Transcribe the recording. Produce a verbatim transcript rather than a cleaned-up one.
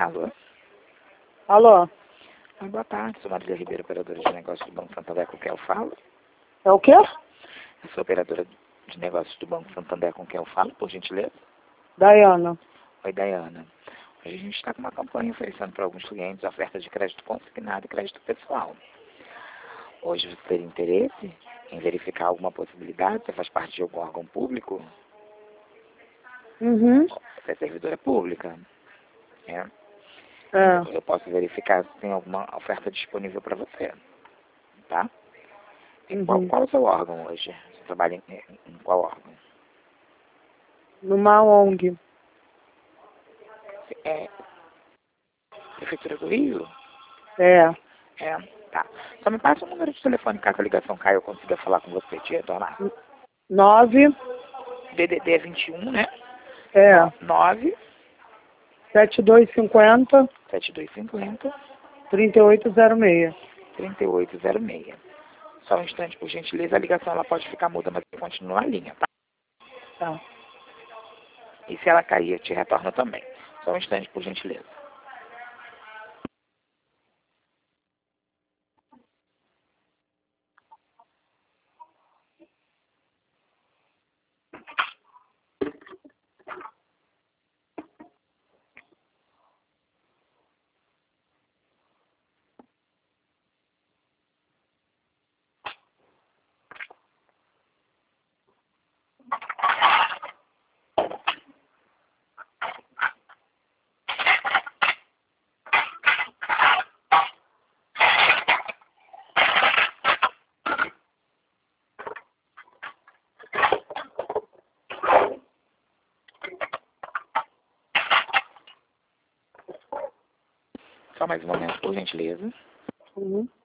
Alô? Alô? Ah, boa tarde, sou Marília Ribeiro, operadora de negócios do Banco Santander, com quem eu falo? É o quê? Eu sou operadora de negócios do Banco Santander, com quem eu falo, por gentileza? Dayana. Oi, Dayana. Hoje a gente está com uma campanha oferecendo para alguns clientes oferta de crédito consignado e crédito pessoal. Hoje você teria interesse em verificar alguma possibilidade? Você faz parte de algum órgão público? Uhum. Você é servidora pública? É. É. Então, eu posso verificar se tem alguma oferta disponível para você, tá? Em qual, Uhum. qual é o seu órgão hoje? Você trabalha em, em, em qual órgão? Numa O N G. É Prefeitura do Rio? É. É, tá. Só me passa o número de telefone caso a ligação caia eu consiga falar com você, te retornar. Nove. D D D vinte e um, né? É. nove Sete dois cinquenta. sete dois cinco zero. Trinta e oito zero seis. três oito zero seis. Só um instante, por gentileza, a ligação ela pode ficar muda, mas continua a linha, tá? Tá. E se ela cair, eu te retorno também. Só um instante, por gentileza. Só mais um momento, por gentileza. Uhum.